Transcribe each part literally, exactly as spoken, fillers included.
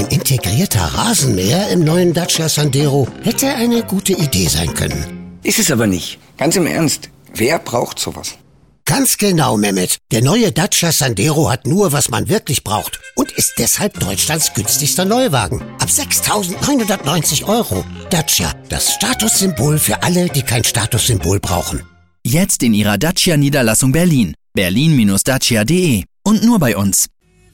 Ein integrierter Rasenmäher im neuen Dacia Sandero hätte eine gute Idee sein können. Ist es aber nicht. Ganz im Ernst. Wer braucht sowas? Ganz genau, Mehmet. Der neue Dacia Sandero hat nur, was man wirklich braucht und ist deshalb Deutschlands günstigster Neuwagen. Ab sechstausendneunhundertneunzig Euro. Dacia, das Statussymbol für alle, die kein Statussymbol brauchen. Jetzt in Ihrer Dacia-Niederlassung Berlin. berlin dacia punkt de. Und nur bei uns.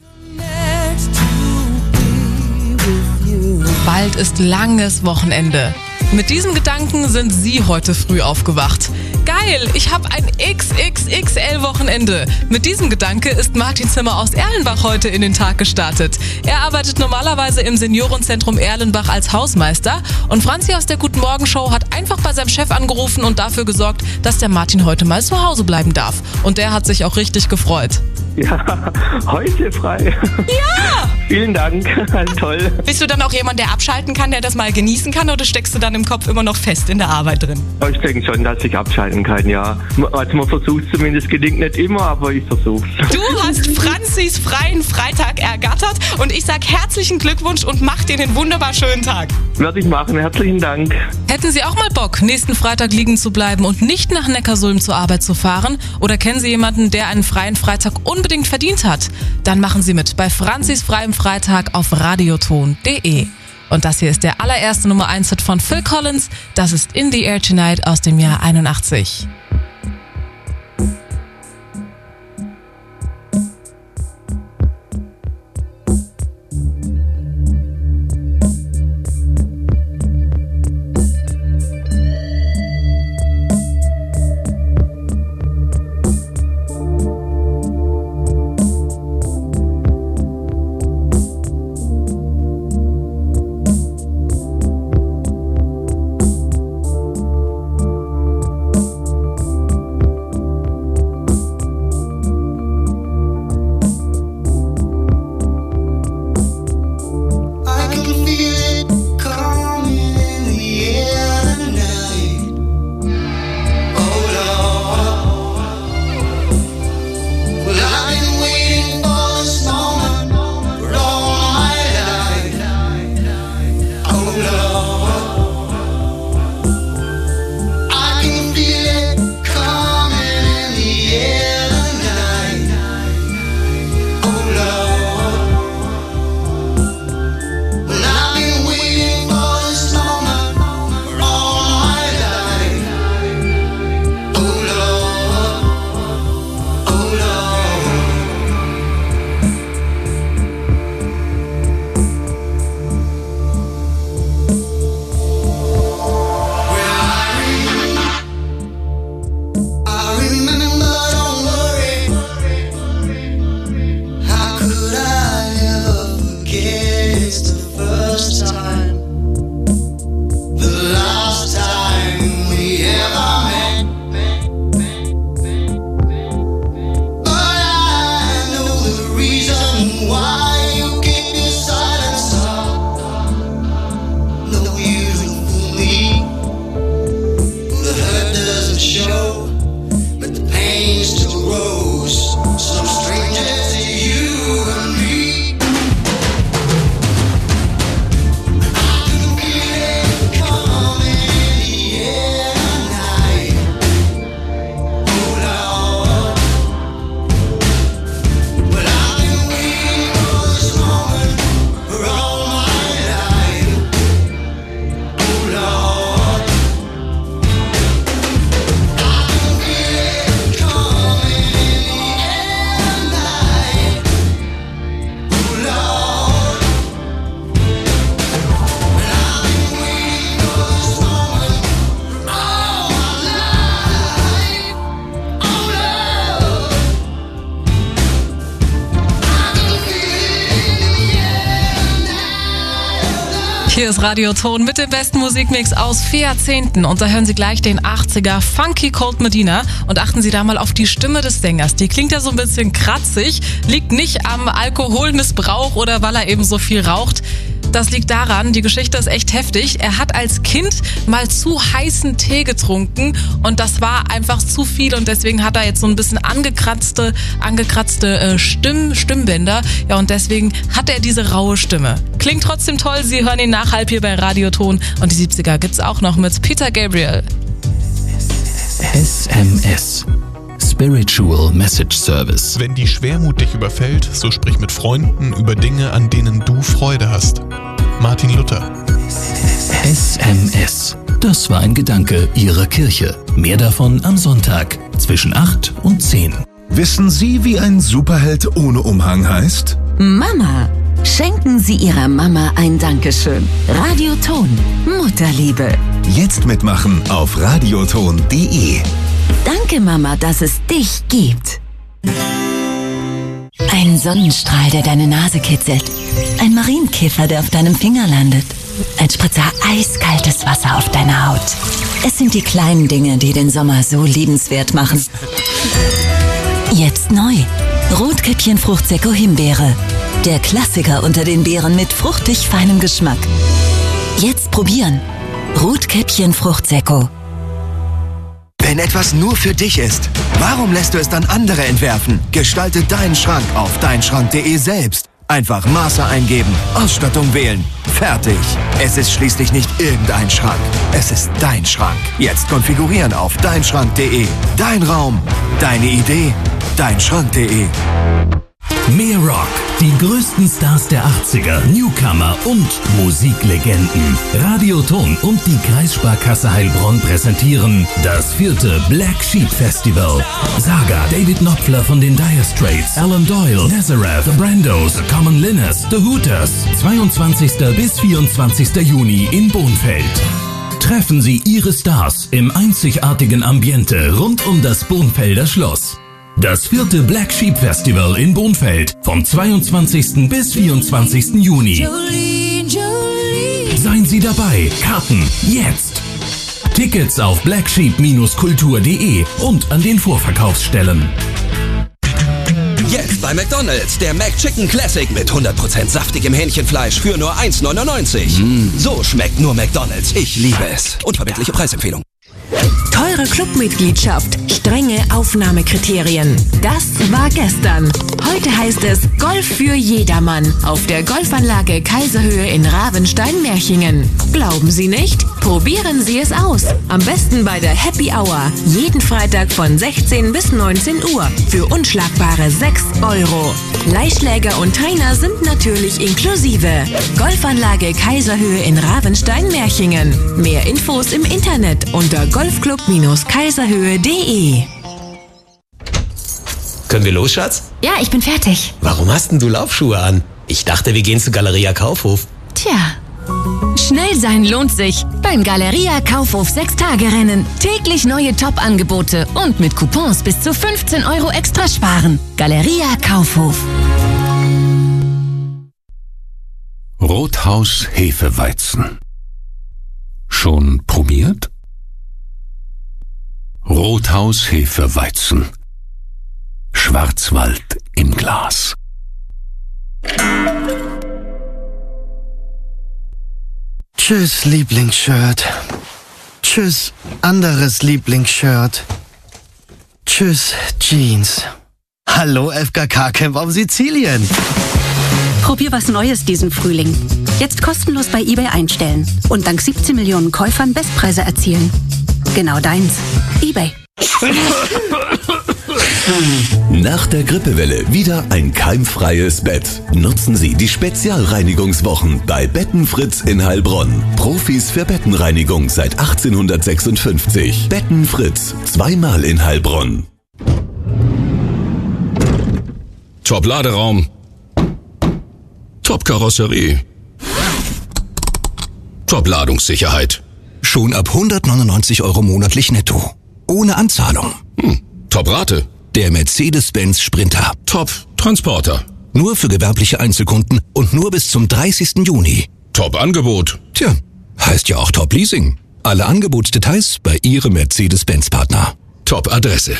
Bald ist langes Wochenende. Mit diesem Gedanken sind Sie heute früh aufgewacht. Geil, ich habe ein X X X L-Wochenende. Mit diesem Gedanke ist Martin Zimmer aus Erlenbach heute in den Tag gestartet. Er arbeitet normalerweise im Seniorenzentrum Erlenbach als Hausmeister und Franzi aus der Guten Morgen Show hat einfach bei seinem Chef angerufen und dafür gesorgt, dass der Martin heute mal zu Hause bleiben darf. Und der hat sich auch richtig gefreut. Ja, heute frei. Ja! Vielen Dank, toll. Bist du dann auch jemand, der abschalten kann, der das mal genießen kann, oder steckst du dann im Kopf immer noch fest in der Arbeit drin? Ich denke schon, dass ich abschalten kann, ja. Also man versucht es zumindest, gelingt nicht immer, aber ich versuch's. Du hast Franzis freien Freitag ergattert und ich sag herzlichen Glückwunsch und mach dir einen wunderbar schönen Tag. Werde ich machen, herzlichen Dank. Hätten Sie auch mal Bock, nächsten Freitag liegen zu bleiben und nicht nach Neckarsulm zur Arbeit zu fahren? Oder kennen Sie jemanden, der einen freien Freitag unbedingt verdient hat? Dann machen Sie mit bei Franzis freiem Freitag auf radioton punkt de. Und das hier ist der allererste Nummer eins Hit von Phil Collins. Das ist In the Air Tonight aus dem Jahr einundachtzig. Hier ist Radioton mit dem besten Musikmix aus vier Jahrzehnten. Und da hören Sie gleich den achtziger Funky Cold Medina. Und achten Sie da mal auf die Stimme des Sängers. Die klingt ja so ein bisschen kratzig. Liegt nicht am Alkoholmissbrauch oder weil er eben so viel raucht. Das liegt daran, die Geschichte ist echt heftig. Er hat als Kind mal zu heißen Tee getrunken und das war einfach zu viel und deswegen hat er jetzt so ein bisschen angekratzte, angekratzte äh, Stimm, Stimmbänder. Ja, und deswegen hat er diese raue Stimme. Klingt trotzdem toll, Sie hören ihn nachhalb hier bei Radioton und die siebziger gibt's auch noch mit Peter Gabriel. S M S. Spiritual Message Service. Wenn die Schwermut dich überfällt, so sprich mit Freunden über Dinge, an denen du Freude hast. Martin Luther. S M S. Das war ein Gedanke Ihrer Kirche. Mehr davon am Sonntag zwischen acht und zehn. Wissen Sie, wie ein Superheld ohne Umhang heißt? Mama. Schenken Sie Ihrer Mama ein Dankeschön. Radioton. Mutterliebe. Jetzt mitmachen auf radioton punkt de. Danke, Mama, dass es dich gibt. Ein Sonnenstrahl, der deine Nase kitzelt. Ein Marienkäfer, der auf deinem Finger landet. Ein Spritzer eiskaltes Wasser auf deiner Haut. Es sind die kleinen Dinge, die den Sommer so liebenswert machen. Jetzt neu. Rotkäppchen Fruchtsäcko Himbeere. Der Klassiker unter den Beeren mit fruchtig feinem Geschmack. Jetzt probieren. Rotkäppchen Fruchtsäcko. Wenn etwas nur für dich ist, warum lässt du es dann andere entwerfen? Gestalte deinen Schrank auf deinschrank punkt de selbst. Einfach Maße eingeben, Ausstattung wählen. Fertig. Es ist schließlich nicht irgendein Schrank. Es ist dein Schrank. Jetzt konfigurieren auf deinschrank punkt de. Dein Raum, deine Idee, deinschrank punkt de. Mehr Rock. Die größten Stars der achtziger, Newcomer und Musiklegenden. Radioton und die Kreissparkasse Heilbronn präsentieren das vierte Black Sheep Festival. Saga, David Knopfler von den Dire Straits, Alan Doyle, Nazareth, The Brandos, The Common Linners, The Hooters. zweiundzwanzigsten bis vierundzwanzigsten Juni in Bonfeld. Treffen Sie Ihre Stars im einzigartigen Ambiente rund um das Bonfelder Schloss. Das vierte Black Sheep Festival in Bonfeld vom zweiundzwanzigsten bis vierundzwanzigsten Juni. Jolene, Jolene. Seien Sie dabei. Karten jetzt. Tickets auf black sheep kultur punkt de und an den Vorverkaufsstellen. Jetzt bei McDonald's, der McChicken Classic mit hundert Prozent saftigem Hähnchenfleisch für nur eins neunundneunzig. Mm. So schmeckt nur McDonald's. Ich liebe es. Unverbindliche Preisempfehlung. Teure Clubmitgliedschaft, strenge Aufnahmekriterien. Das war gestern. Heute heißt es Golf für jedermann auf der Golfanlage Kaiserhöhe in Ravenstein-Merchingen. Glauben Sie nicht? Probieren Sie es aus. Am besten bei der Happy Hour. Jeden Freitag von sechzehn bis neunzehn Uhr für unschlagbare sechs Euro. Leihschläger und Trainer sind natürlich inklusive. Golfanlage Kaiserhöhe in Ravenstein-Merchingen. Mehr Infos im Internet unter golfclub kaiserhöhe punkt de. Können wir los, Schatz? Ja, ich bin fertig. Warum hast denn du Laufschuhe an? Ich dachte, wir gehen zu Galeria Kaufhof. Tja, schnell sein lohnt sich beim Galeria Kaufhof sechs-Tage-Rennen. Täglich neue Top-Angebote und mit Coupons bis zu fünfzehn Euro extra sparen. Galeria Kaufhof. Rothaus Hefeweizen. Schon probiert? Rothaus Hefeweizen. Schwarzwald im Glas. Tschüss, Lieblingsshirt. Tschüss, anderes Lieblingsshirt. Tschüss, Jeans. Hallo, F K K-Camp auf Sizilien. Probier was Neues diesen Frühling. Jetzt kostenlos bei eBay einstellen und dank siebzehn Millionen Käufern Bestpreise erzielen. Genau deins. eBay. Nach der Grippewelle wieder ein keimfreies Bett. Nutzen Sie die Spezialreinigungswochen bei Bettenfritz in Heilbronn. Profis für Bettenreinigung seit achtzehnhundertsechsundfünfzig. Bettenfritz, zweimal in Heilbronn. Top-Laderaum. Top-Karosserie. Top-Ladungssicherheit. Schon ab hundertneunundneunzig Euro monatlich netto. Ohne Anzahlung. Hm, Top-Rate. Der Mercedes-Benz Sprinter. Top-Transporter. Nur für gewerbliche Einzelkunden und nur bis zum dreißigsten Juni. Top-Angebot. Tja, heißt ja auch Top-Leasing. Alle Angebotsdetails bei Ihrem Mercedes-Benz-Partner. Top-Adresse.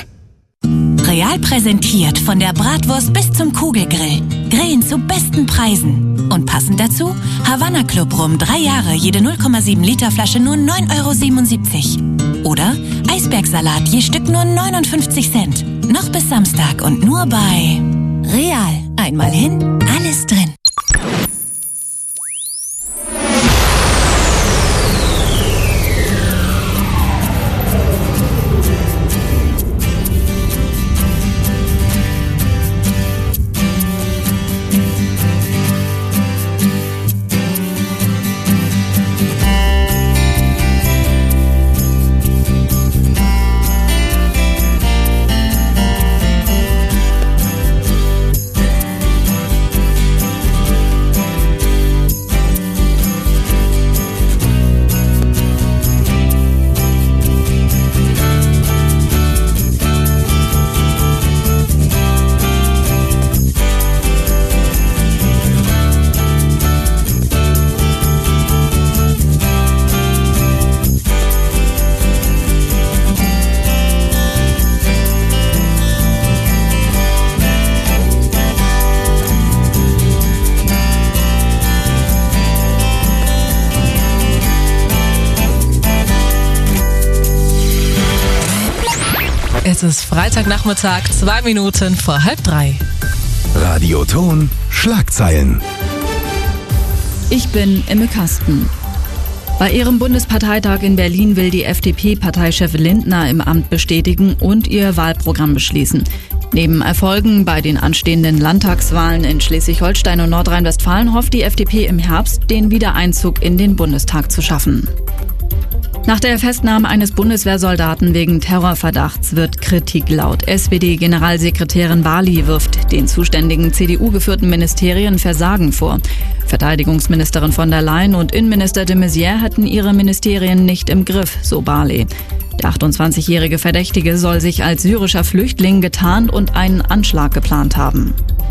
Real präsentiert von der Bratwurst bis zum Kugelgrill. Grillen zu besten Preisen. Und Und passend dazu, Havanna Club Rum, drei Jahre, jede null Komma sieben Liter Flasche nur neun Euro siebenundsiebzig. Oder Eisbergsalat, je Stück nur neunundfünfzig Cent. Noch bis Samstag und nur bei Real. Einmal hin, alles drin. Es ist Freitagnachmittag, zwei Minuten vor halb drei. Radioton Schlagzeilen. Ich bin Imme Kasten. Bei ihrem Bundesparteitag in Berlin will die F D P-Parteichefin Lindner im Amt bestätigen und ihr Wahlprogramm beschließen. Neben Erfolgen bei den anstehenden Landtagswahlen in Schleswig-Holstein und Nordrhein-Westfalen hofft die F D P im Herbst, den Wiedereinzug in den Bundestag zu schaffen. Nach der Festnahme eines Bundeswehrsoldaten wegen Terrorverdachts wird Kritik laut. S P D-Generalsekretärin Barley wirft den zuständigen C D U-geführten Ministerien Versagen vor. Verteidigungsministerin von der Leyen und Innenminister de Maizière hatten ihre Ministerien nicht im Griff, so Barley. Der achtundzwanzigjährige Verdächtige soll sich als syrischer Flüchtling getarnt und einen Anschlag geplant haben.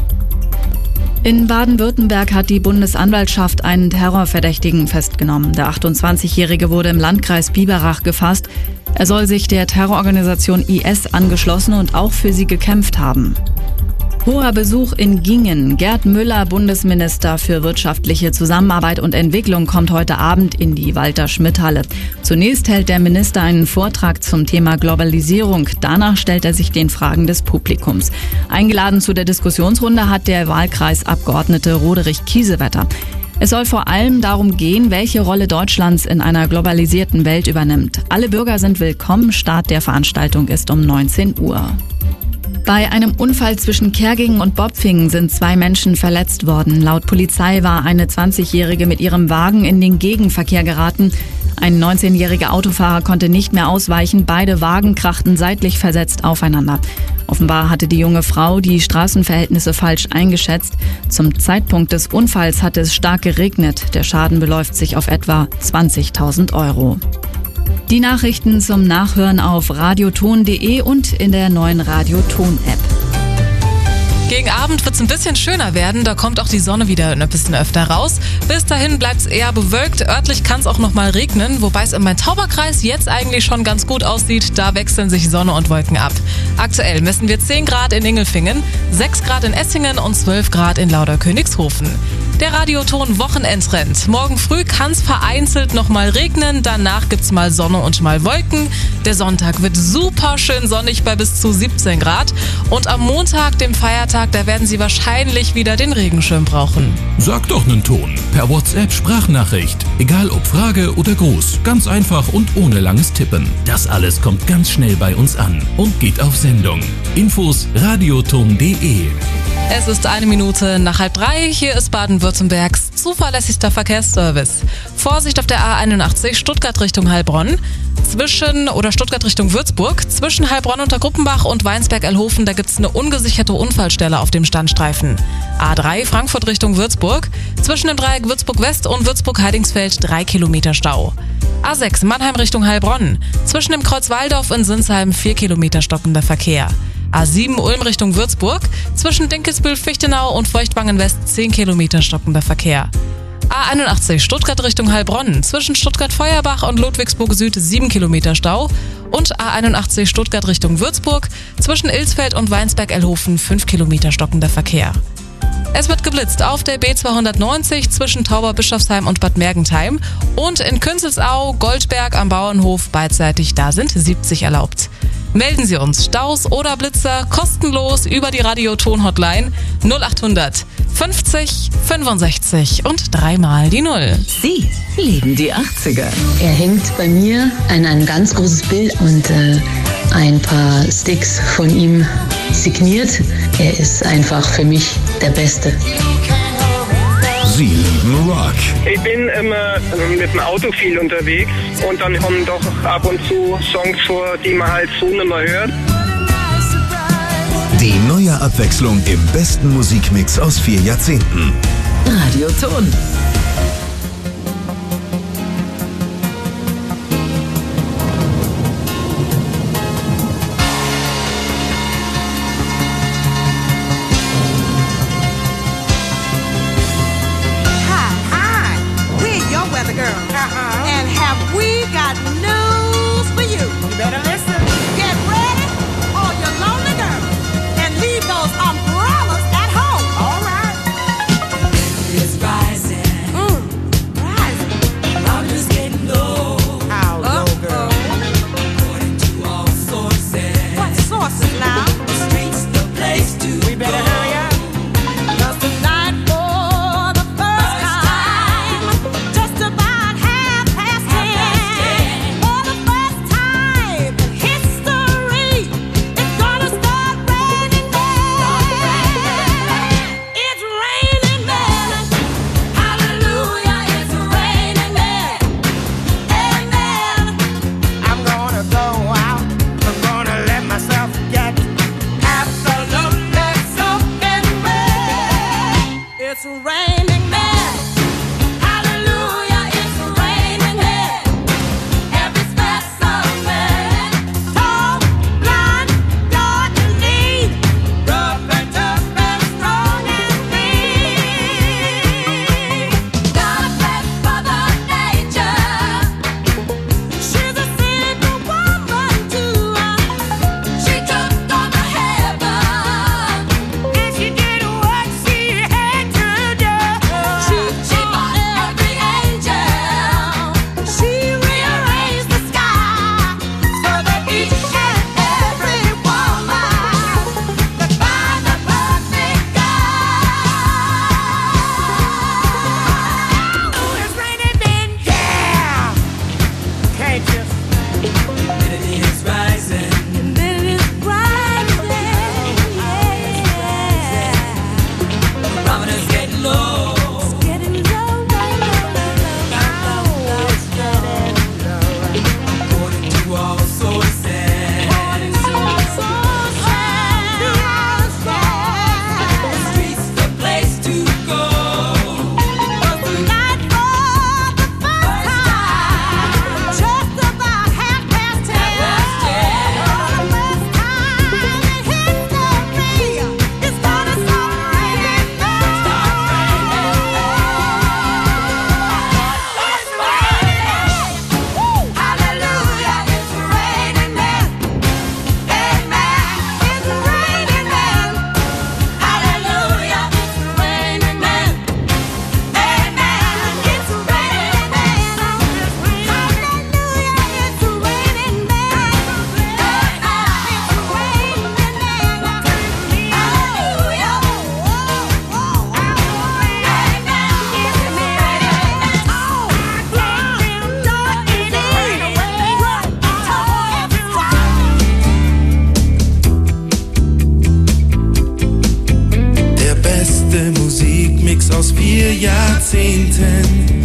In Baden-Württemberg hat die Bundesanwaltschaft einen Terrorverdächtigen festgenommen. Der achtundzwanzigjährige wurde im Landkreis Biberach gefasst. Er soll sich der Terrororganisation I S angeschlossen und auch für sie gekämpft haben. Hoher Besuch in Gingen. Gerd Müller, Bundesminister für wirtschaftliche Zusammenarbeit und Entwicklung, kommt heute Abend in die Walter-Schmidt-Halle. Zunächst hält der Minister einen Vortrag zum Thema Globalisierung. Danach stellt er sich den Fragen des Publikums. Eingeladen zu der Diskussionsrunde hat der Wahlkreisabgeordnete Roderich Kiesewetter. Es soll vor allem darum gehen, welche Rolle Deutschlands in einer globalisierten Welt übernimmt. Alle Bürger sind willkommen. Start der Veranstaltung ist um neunzehn Uhr. Bei einem Unfall zwischen Kergingen und Bopfingen sind zwei Menschen verletzt worden. Laut Polizei war eine zwanzigjährige mit ihrem Wagen in den Gegenverkehr geraten. Ein neunzehnjähriger Autofahrer konnte nicht mehr ausweichen. Beide Wagen krachten seitlich versetzt aufeinander. Offenbar hatte die junge Frau die Straßenverhältnisse falsch eingeschätzt. Zum Zeitpunkt des Unfalls hatte es stark geregnet. Der Schaden beläuft sich auf etwa zwanzigtausend Euro. Die Nachrichten zum Nachhören auf radioton punkt de und in der neuen Radioton-App. Gegen Abend wird es ein bisschen schöner werden, da kommt auch die Sonne wieder ein bisschen öfter raus. Bis dahin bleibt es eher bewölkt, örtlich kann es auch noch mal regnen, wobei es im Main-Tauber-Kreis jetzt eigentlich schon ganz gut aussieht, da wechseln sich Sonne und Wolken ab. Aktuell messen wir zehn Grad in Ingelfingen, sechs Grad in Essingen und zwölf Grad in Lauderkönigshofen. Der Radioton Wochenendtrend. Morgen früh kann es vereinzelt noch mal regnen, danach gibt's mal Sonne und mal Wolken. Der Sonntag wird super schön sonnig bei bis zu siebzehn Grad und am Montag, dem Feiertag, da werden Sie wahrscheinlich wieder den Regenschirm brauchen. Sag doch nen Ton. Per WhatsApp Sprachnachricht. Egal ob Frage oder Gruß. Ganz einfach und ohne langes Tippen. Das alles kommt ganz schnell bei uns an und geht auf Sendung. Infos radioton punkt de. Es ist eine Minute nach halb drei. Hier ist Baden-Württembergs zuverlässigster Verkehrsservice. Vorsicht auf der A einundachtzig Stuttgart Richtung Heilbronn. Zwischen, oder Stuttgart Richtung Würzburg. Zwischen Heilbronn unter Gruppenbach und Weinsberg-Elhofen, da gibt es eine ungesicherte Unfallstelle auf dem Standstreifen. A drei Frankfurt Richtung Würzburg. Zwischen dem Dreieck Würzburg-West und Würzburg-Heidingsfeld drei Kilometer Stau. A sechs Mannheim Richtung Heilbronn. Zwischen dem Kreuz Waldorf und Sinsheim vier Kilometer stockender Verkehr. A sieben Ulm Richtung Würzburg, zwischen Dinkelsbühl-Fichtenau und Feuchtwangen-West zehn Kilometer stockender Verkehr. A einundachtzig Stuttgart Richtung Heilbronn, zwischen Stuttgart-Feuerbach und Ludwigsburg Süd sieben Kilometer Stau und A einundachtzig Stuttgart Richtung Würzburg, zwischen Ilsfeld und Weinsberg-Elhofen fünf Kilometer stockender Verkehr. Es wird geblitzt auf der B zweihundertneunzig zwischen Tauberbischofsheim und Bad Mergentheim und in Künzelsau, Goldberg am Bauernhof beidseitig, da sind siebzig erlaubt. Melden Sie uns Staus oder Blitzer kostenlos über die Radioton-Hotline null achthundert fünfzig fünfundsechzig und dreimal die Null. Sie lieben die achtziger. Er hängt bei mir an ein ganz großes Bild und äh, ein paar Sticks von ihm signiert. Er ist einfach für mich der Beste. Sie lieben Rock. Ich bin immer mit dem Auto viel unterwegs und dann kommen doch ab und zu Songs vor, die man halt so nicht mehr hört. Die neue Abwechslung im besten Musikmix aus vier Jahrzehnten. Radioton. Musikmix aus vier Jahrzehnten.